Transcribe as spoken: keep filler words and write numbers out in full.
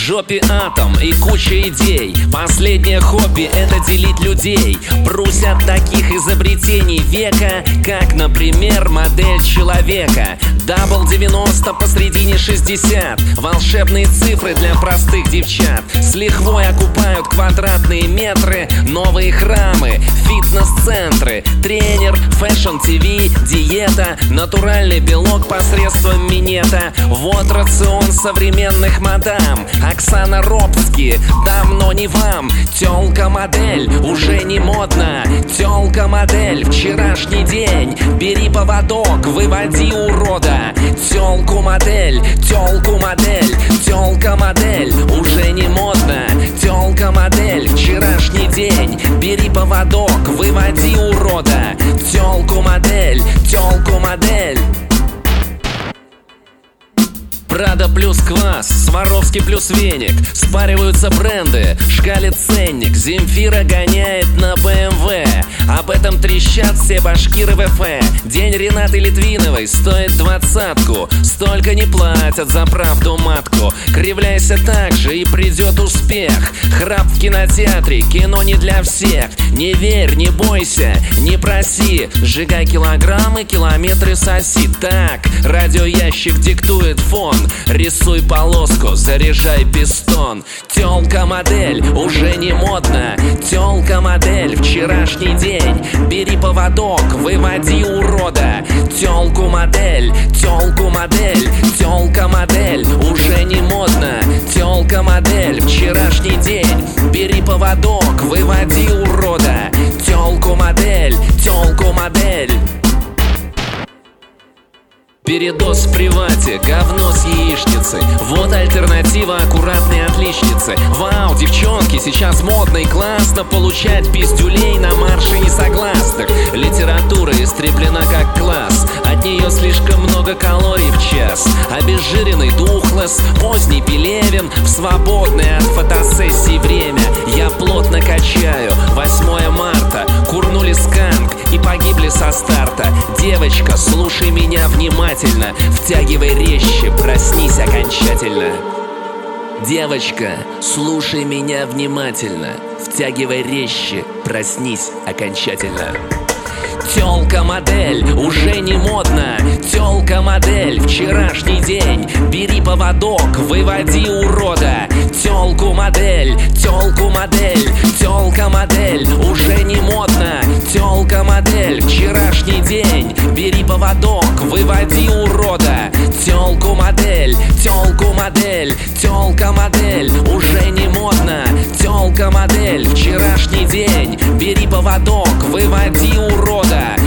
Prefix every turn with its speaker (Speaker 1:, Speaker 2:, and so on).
Speaker 1: жопе атом и куча идей. Последнее хобби — это делить людей. Прусь от таких изобретений века, как, например, модель человека. Дабл девяносто, посредине шестьдесят. Волшебные цифры для простых девчат. С лихвой окупают квадратные метры. Новые храмы, фитнес-центры, тренер, фэшн-ТВ, диета, натуральный белок посредством минета. Вот рацион современных мадам. Оксана Робски, давно не вам. Тёлка-модель, уже не модно. Тёлка-модель, вчерашний день. Бери поводок, выводи урода. Тёлку-модель, тёлку-модель. Тёлка-модель, уже не модно. Тёлка-модель, вчерашний день. Бери поводок, выводи урода. Тёлку-модель, тёлку-модель. Прада плюс квас, Сваровский плюс веник. Спариваются бренды, шкалит ценник. Земфира гоняет на БМВ. Об этом трещат все башкиры ВФ. День Ренаты Литвиновой стоит двадцатку. Столько не платят за правду матку. Кривляйся так же и придет успех. Храп в кинотеатре, кино не для всех. Не верь, не бойся, не проси. Сжигай килограммы, километры соси. Так, радиоящик диктует фон. Рисуй полоску, заряжай пистон. Тёлка-модель, уже не модно. Тёлка-модель, вчерашний день. Бери поводок, выводи урода. Тёлку-модель, тёлку-модель. Тёлка-модель, уже не модно. Тёлка-модель, вчерашний день. Бери поводок, выводи урода. Тёлку-модель, тёлку-модель. Передоз в привате, говно с яичницей. Вот альтернатива аккуратной отличницы. Вау, девчонки, сейчас модно и классно получать пиздюлей на марше несогласных. Литература истреблена как класс. От нее слишком много калорий в час. Обезжиренный Духлесс, поздний Пелевин. В свободное от фотосессий время я плотно качаю. восьмое марта, курнули сканк и погибли со старта. Девочка, слушай меня внимательно. Втягивай резче, проснись окончательно. Девочка, слушай меня внимательно. Втягивай резче, проснись окончательно. Тёлка-модель, уже не модно. Тёлка-модель, вчерашний день. Бери поводок, выводи урода. Тёлку-модель, тёлку-модель. Тёлка-модель, уже не модно. Тёлка-модель, вчерашний день. Бери поводок, выводи урода. Тёлку-модель, тёлку-модель. Тёлка-модель, уже не модно. Тёлка-модель, вчерашний день. Бери поводок, выводи урода.